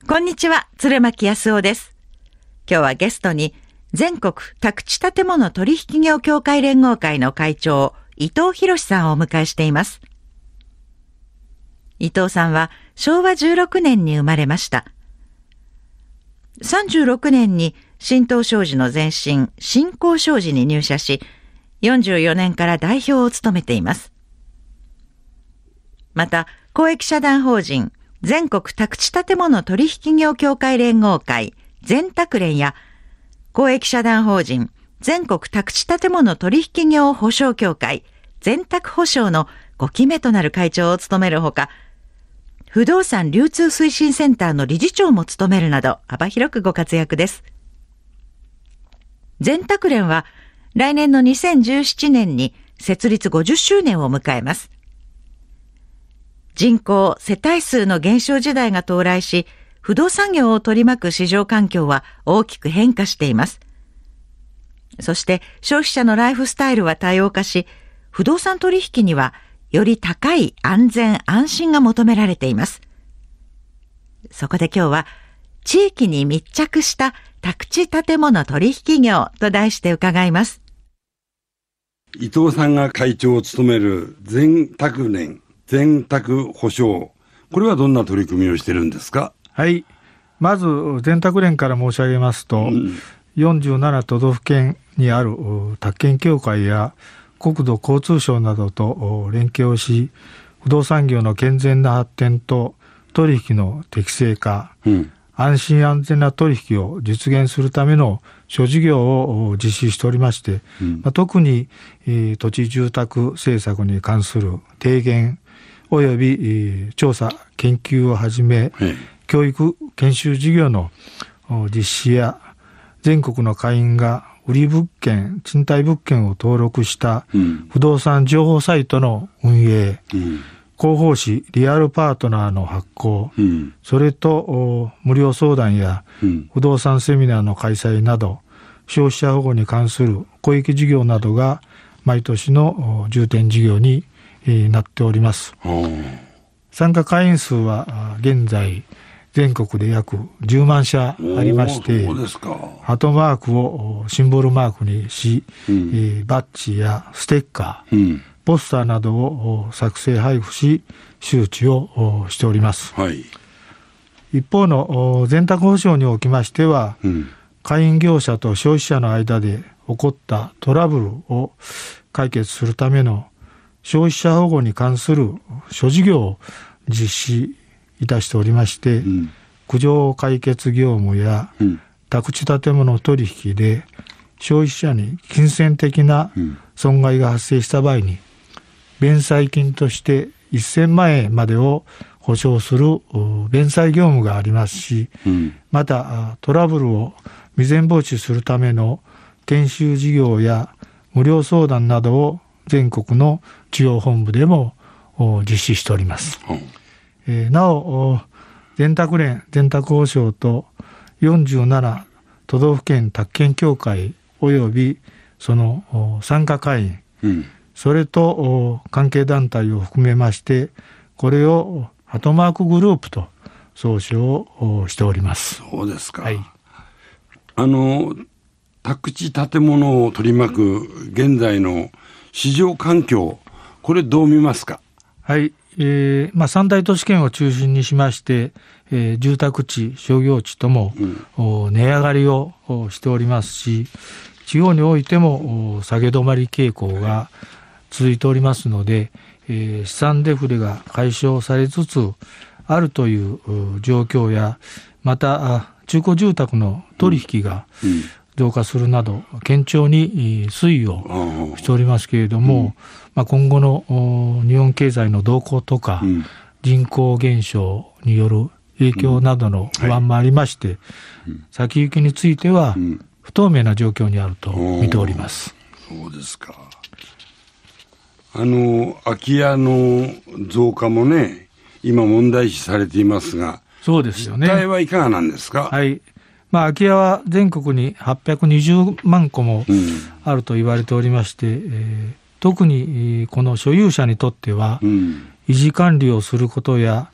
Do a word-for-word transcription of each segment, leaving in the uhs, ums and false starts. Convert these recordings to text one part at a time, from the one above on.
こんにちは、鶴巻康夫です。今日はゲストに全国宅地建物取引業協会連合会の会長、伊藤博さんをお迎えしています。伊藤さんはしょうわじゅうろくねんに生まれました。さんじゅうろくねんに新東商事の前身、新興商事に入社し、よんじゅうよねんから代表を務めています。また、公益社団法人全国宅地建物取引業協会連合会全宅連や公益社団法人全国宅地建物取引業保証協会全宅保証のごきめとなる会長を務めるほか、不動産流通推進センターの理事長も務めるなど幅広くご活躍です。全宅連は来年のにせんじゅうななねんに設立ごじゅっしゅうねんを迎えます。人口、世帯数の減少時代が到来し、不動産業を取り巻く市場環境は大きく変化しています。そして消費者のライフスタイルは多様化し、不動産取引にはより高い安全安心が求められています。そこで今日は地域に密着した宅地建物取引業と題して伺います。 伊藤さんが会長を務める全宅連全宅保証、これはどんな取り組みをしてるんですか？ はい、まず全宅連から申し上げますと、うん、よんじゅうなな都道府県にある宅建協会や国土交通省などと連携をし、不動産業の健全な発展と取引の適正化、うん、安心安全な取引を実現するための諸事業を実施しておりまして、うんまあ、特に、えー、土地住宅政策に関する提言および、えー、調査研究をはじめ、はい、教育研修事業の実施や全国の会員が売り物件賃貸物件を登録した不動産情報サイトの運営、うん、広報誌リアルパートナーの発行、うん、それと無料相談や不動産セミナーの開催など消費者保護に関する公益事業などが毎年の重点事業になっております。参加会員数は現在全国で約じゅうまんしゃありまして、 そうですか。 ハートマークをシンボルマークにし、うん、えー、バッジやステッカー、うん、ポスターなどを作成配布し周知をしております。はい、一方の全宅保証におきましては、うん、会員業者と消費者の間で起こったトラブルを解決するための消費者保護に関する諸事業を実施いたしておりまして、うん、苦情解決業務や、うん、宅地建物取引で消費者に金銭的な損害が発生した場合に、弁済金としてせんまんえんまでを保証する弁済業務がありますし、うん、またトラブルを未然防止するための研修事業や無料相談などを全国の地方本部でも実施しております。うんえー、なお全宅連全宅保証とよんじゅうなな都道府県宅建協会およびその参加会員、うん、それと関係団体を含めましてこれをハトマークグループと総称しております。 そうですか。はい、あの宅地建物を取り巻く現在の市場環境、これどう見ますか？ はい、えーまあ、三大都市圏を中心にしまして、えー、住宅地商業地とも、うん、値上がりをしておりますし、地方においても下げ止まり傾向が続いておりますので、えー、資産デフレが解消されつつあるという状況や、また中古住宅の取引が、うんうん増加するなど堅調に推移をしておりますけれども、うんまあ、今後の日本経済の動向とか、うん、人口減少による影響などの不安もありまして、うんはい、先行きについては不透明な状況にあると見ております。 そうですか。あの空き家の増加もね今問題視されていますが、 そうですよね。 実態はいかがなんですか？ はい、まあ、空き家は全国にはっぴゃくにじゅうまんこもあると言われておりまして、うんえー、特にこの所有者にとっては、うん、維持管理をすることや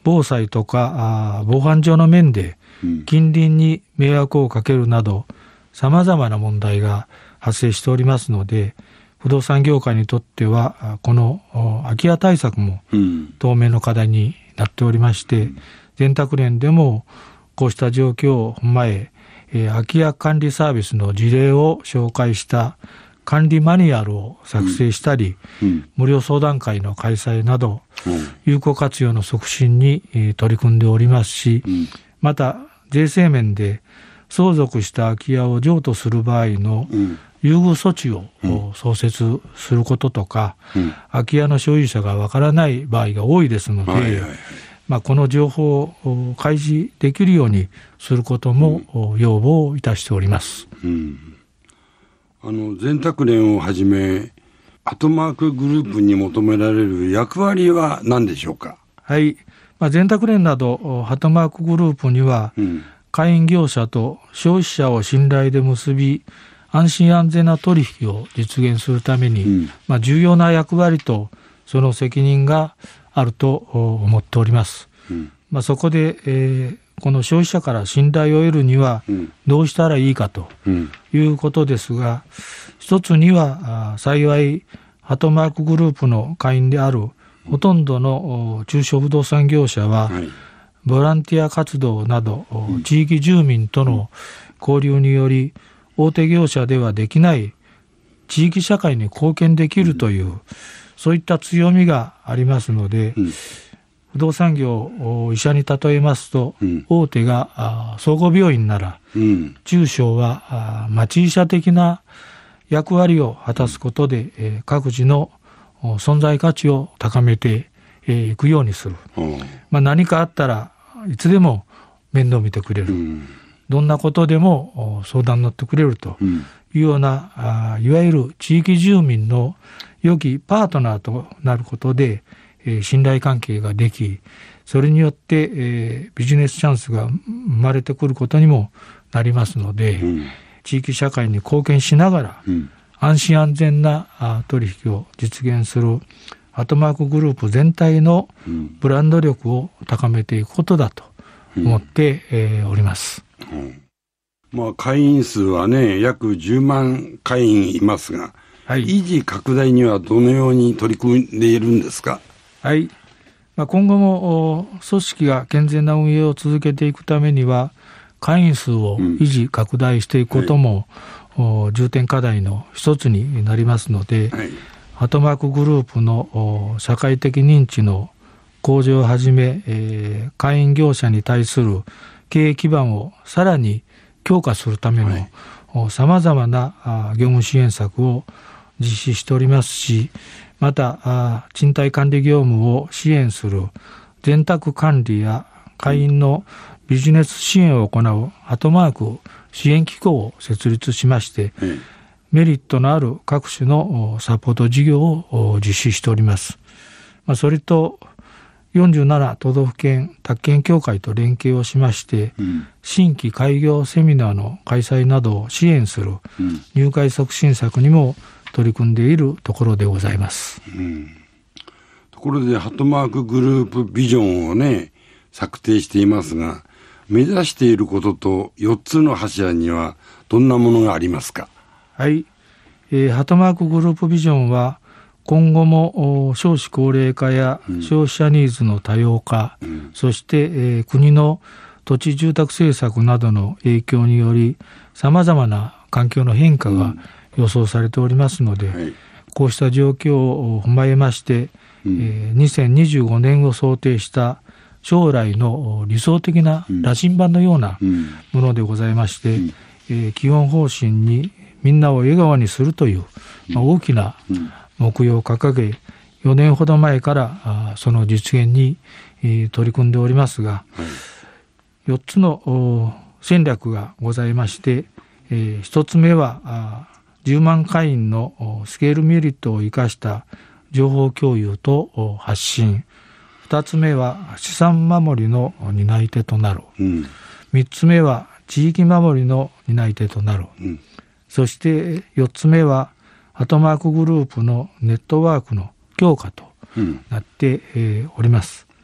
防災とか防犯上の面で近隣に迷惑をかけるなどさまざまな問題が発生しておりますので、不動産業界にとってはこの空き家対策も当面の課題になっておりまして、全宅連でもこうした状況を踏まえ、空き家管理サービスの事例を紹介した管理マニュアルを作成したり、うんうん、無料相談会の開催など、うん、有効活用の促進に取り組んでおりますし、うん、また税制面で相続した空き家を譲渡する場合の優遇措置を創設することとか、うん、空き家の所有者がわからない場合が多いですので、はいはいはい、まあ、この情報を開示できるようにすることも要望いたしております。 うん、あの全宅連をはじめアトマークグループに求められる役割は何でしょうか。 はい、まあ、全宅連などアトマークグループには、うん、会員業者と消費者を信頼で結び安心安全な取引を実現するために、うん、まあ、重要な役割とその責任があると思っております。うん、まあ、そこで、えーこの消費者から信頼を得るにはどうしたらいいかということですが、一つには幸いアトマークグループの会員であるほとんどの中小不動産業者はボランティア活動など地域住民との交流により大手業者ではできない地域社会に貢献できるという、そういった強みがありますので、不動産業を医者に例えますと、うん、大手が総合病院なら、うん、中小は町医者的な役割を果たすことで、えー、各自の存在価値を高めてい、えー、くようにする、まあ、何かあったらいつでも面倒見てくれる、うん、どんなことでも相談に乗ってくれるというような、うん、あいわゆる地域住民の良きパートナーとなることで信頼関係ができ、それによって、えー、ビジネスチャンスが生まれてくることにもなりますので、うん、地域社会に貢献しながら、うん、安心安全なあ取引を実現するアトマークグループ全体のブランド力を高めていくことだと思って、うんえー、おります。うん、 まあ、会員数はね約じゅうまん会員いますが、はい、維持拡大にはどのように取り組んでいるんですか。 はい、まあ、今後も組織が健全な運営を続けていくためには会員数を維持拡大していくことも、うんはい、重点課題の一つになりますので、はい、アトマークグループの社会的認知の向上をはじめ、えー、会員業者に対する経営基盤をさらに強化するためのさまざまな業務支援策を実施しておりますし、また賃貸管理業務を支援する全宅管理や会員のビジネス支援を行うアトマーク支援機構を設立しまして、うん、メリットのある各種のサポート事業を実施しております。まあ、それとよんじゅうなな都道府県宅建協会と連携をしまして、うん、新規開業セミナーの開催などを支援する入会促進策にも取り組んでいるところでございます。うん、 ところでハトマークグループビジョンをね策定していますが、目指していることとよっつの柱にはどんなものがありますか。 はい、えー、ハトマークグループビジョンは今後も少子高齢化や消費者ニーズの多様化、うん、そして、えー、国の土地住宅政策などの影響によりさまざまな環境の変化が予想されておりますので、うんはい、こうした状況を踏まえまして、うんえー、にせんにじゅうごねんを想定した将来の理想的な羅針盤のようなものでございまして、うんえー、基本方針にみんなを笑顔にするという、まあ、大きな目標を掲げ、よねんほど前からその実現に取り組んでおりますが、はい、よっつの戦略がございまして、えー、ひとつめはじゅうまん会員のスケールメリットを生かした情報共有と発信、ふたつめは資産守りの担い手となる、うん、みっつめは地域守りの担い手となる、うん、そしてよっつめはアトマークグループのネットワークの強化となって、うんえー、おります。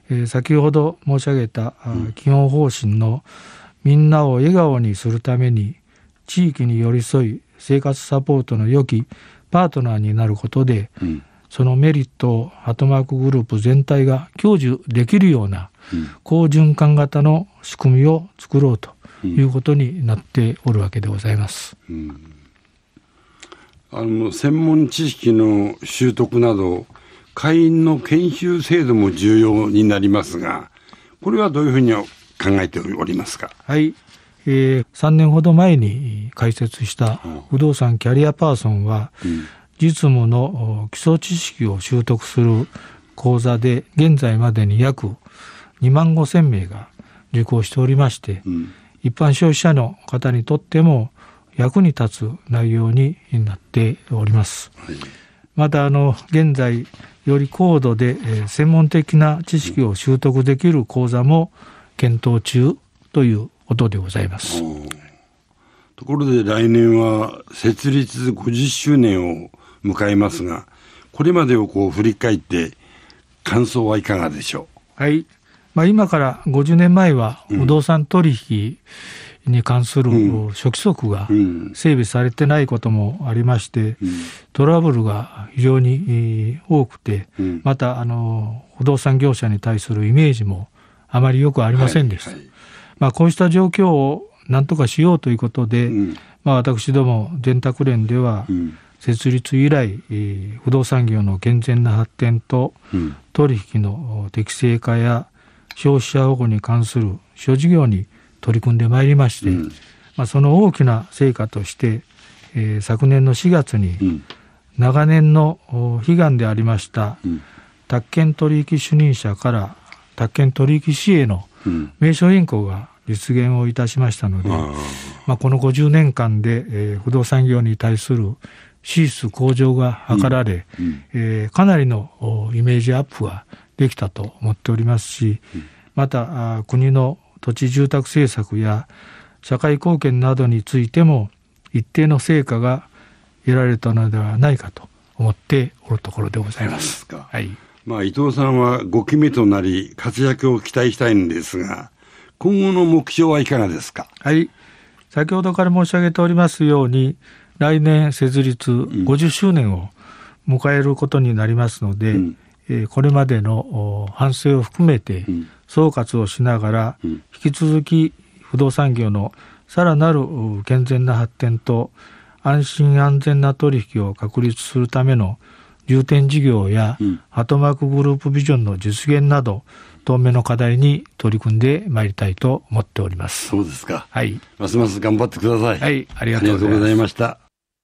えー、先ほど申し上げた、うん、基本方針のみんなを笑顔にするために地域に寄り添い生活サポートの良きパートナーになることで、うん、そのメリットをハートマークグループ全体が享受できるような、うん、好循環型の仕組みを作ろうということになっておるわけでございます。うん、 あの専門知識の習得など会員の研修制度も重要になりますが、これはどういうふうに考えておりますか。 はい、えー、さんねんほど前に開設した不動産キャリアパーソンは、うん、実務の基礎知識を習得する講座で現在までに約にまんごせんめいが受講しておりまして、うん、一般消費者の方にとっても役に立つ内容になっております。はい、またあの現在より高度で、えー、専門的な知識を習得できる講座も検討中ということでございます。 ところで来年は設立ごじゅっしゅうねんを迎えますが、これまでをこう振り返って感想はいかがでしょう。はい、まあ、今からごじゅうねんまえは不動産取引に関する諸規則が整備されてないこともありまして、トラブルが非常に多くて、またあの不動産業者に対するイメージもあまりよくありませんでした。はいはい、まあ、こうした状況を何とかしようということで、まあ、私ども電卓連では設立以来、不動産業の健全な発展と取引の適正化や消費者保護に関する諸事業に取り組んでまいりまして、うん、まあ、その大きな成果として、えー、昨年のしがつに、うん、長年の悲願でありました、うん、宅建取引主任者から宅建取引士への名称変更が実現をいたしましたので、うん、まあ、このごじゅうねんかんで、えー、不動産業に対する支出向上が図られ、うんうん、えー、かなりのイメージアップができたと思っておりますし、また国の土地住宅政策や社会貢献などについても一定の成果が得られたのではないかと思っておるところでございます。 そうですか。はい、まあ、伊藤さんはごきめとなり活躍を期待したいんですが、今後の目標はいかがですか。 はい、先ほどから申し上げておりますように、来年設立ごじゅっしゅうねんを迎えることになりますので、うん、えー、これまでの反省を含めて総括をしながら、うん、引き続き不動産業のさらなる健全な発展と安心安全な取引を確立するための重点事業や、うん、ハートマークグループビジョンの実現など当面の課題に取り組んでまいりたいと思っております。 そうですか。 はい。 ますます頑張ってください。 はい、ありがとうございました。